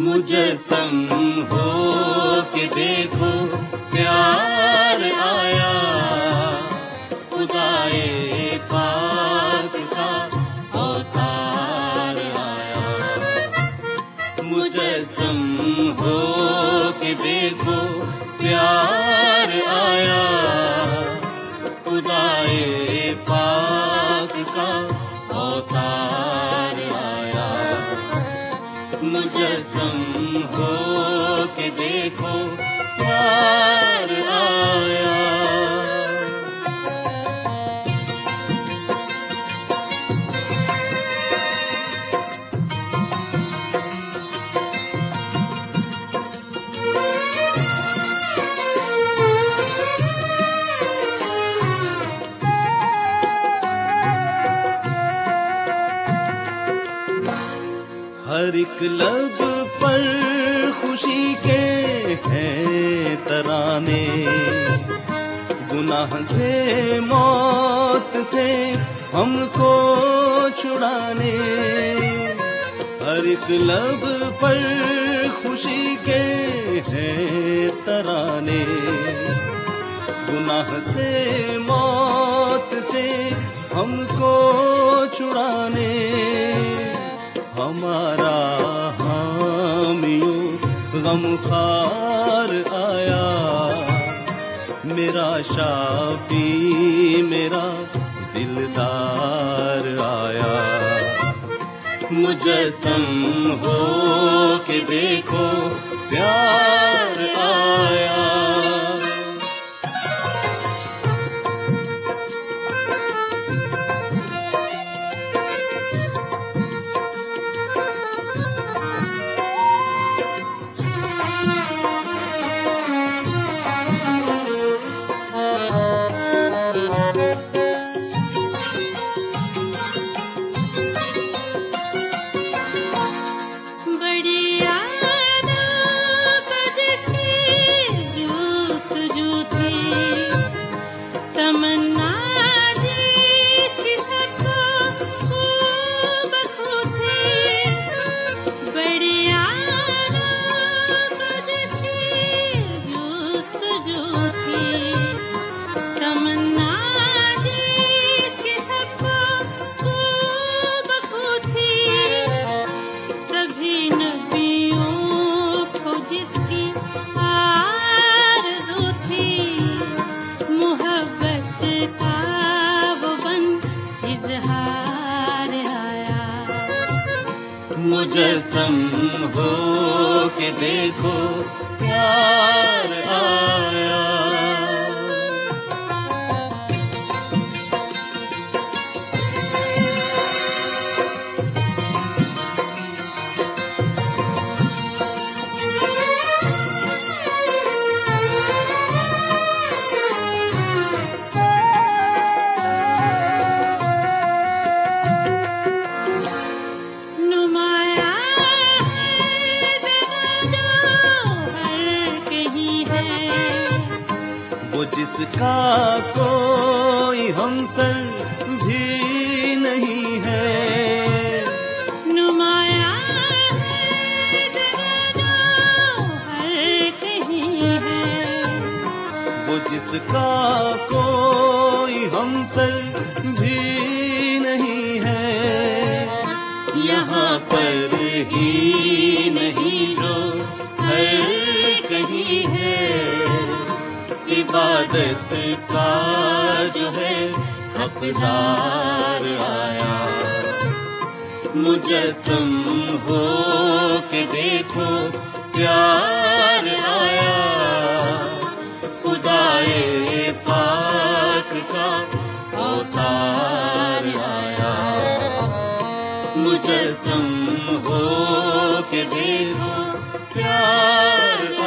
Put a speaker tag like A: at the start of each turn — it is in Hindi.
A: मुजस्सम हो के देखो प्यार आया, खुदाए पाक का अवतार आया। मुजस्सम हो के देखो प्यार आया, खुदाए पाक का अवतार आया। मुजस्सम हो के देखो प्यार आया। हर एक लब पर खुशी के हैं तराने, गुनाह से मौत से हमको छुड़ाने। हर एक लब पर खुशी के हैं तराने, गुनाह से मौत से हमको छुड़ाने। हमारा हामियों गमखार आया, मेरा शाफी मेरा दिलदार आया। मुजस्सम हो के देखो प्यार आया। मुजस्सम हो के देखो प्यार आया। वो जिसका कोई हमसर भी नहीं है,
B: नुमाया है जहां हर कहीं है।
A: वो जिसका कोई हमसर भी नहीं है। यहाँ पर ही नहीं जो हर कहीं है, इबादत का जो है हकदार आया। मुजस्सम हो के देखो प्यार आया, खुदाए पाक का अवतार आया। मुजस्सम हो के देखो प्यार